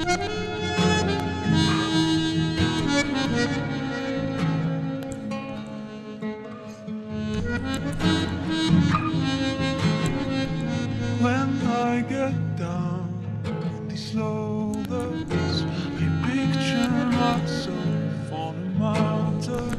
When I get down in these slowths, I picture myself on a mountain.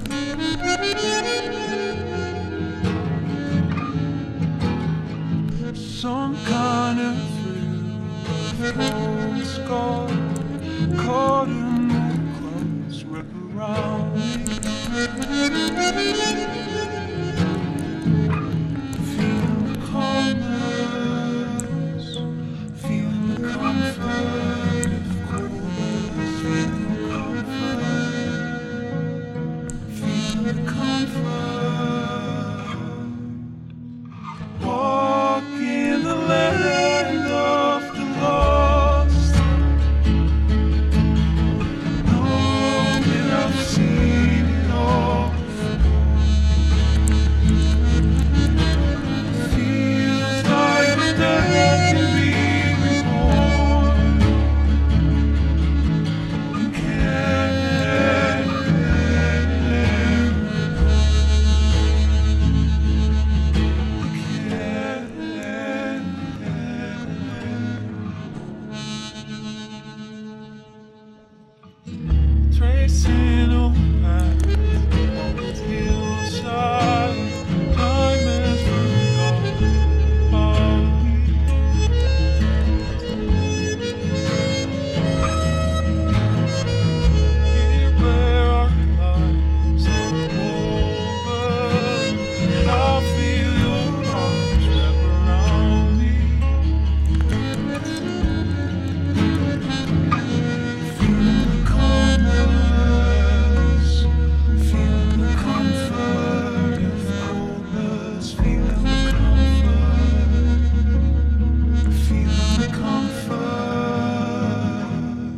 Some kind of thrill, cold scar, caught in the clouds wrap around me. Feeling the calmness, feeling the comfort of coldness, feeling the comfort, feeling the comfort. Walk in the land of the lost, knowing I've seen it all. Feels like the dead can be reborn. You can't. Tracing all the paths on this hillside, time has forgotten about me. Here where our lives are woven, I feel your arms wrap around me. Feeling the calmness, feeling the comfort of coldness, feeling the comfort, feeling the comfort.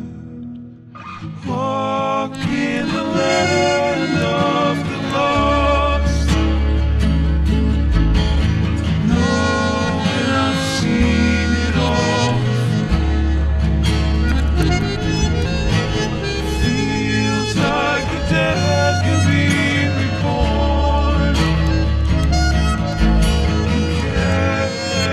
Walk in the land of the lost, knowing I've seen it all. Feels like the dead can be reborn. You can't.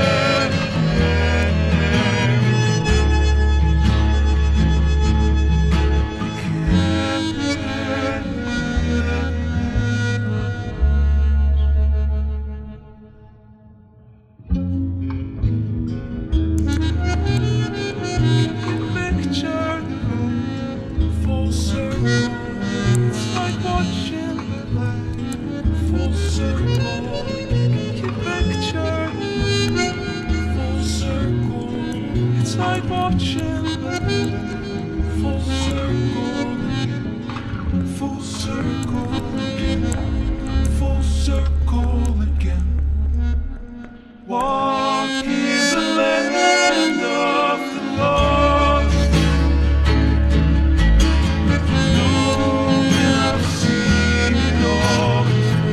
Picture the room full circle. It's like watching the light full circle. You picture the room full circle. It's like watching the light full circle. Full circle again. Full circle again. Walk in the land of the lost, knowing I've seen it all.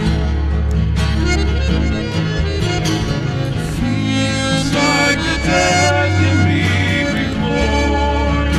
Feels like the dead can be reborn.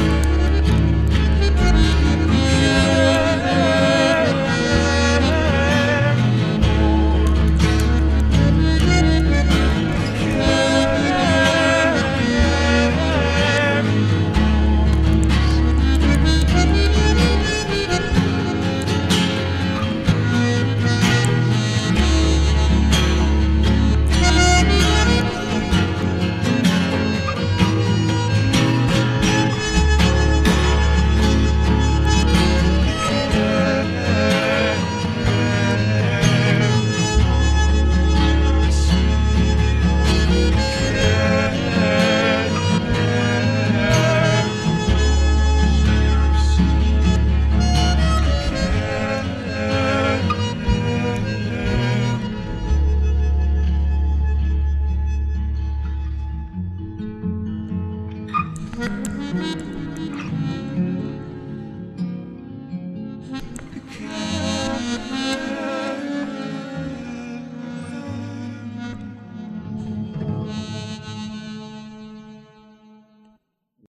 Thank you.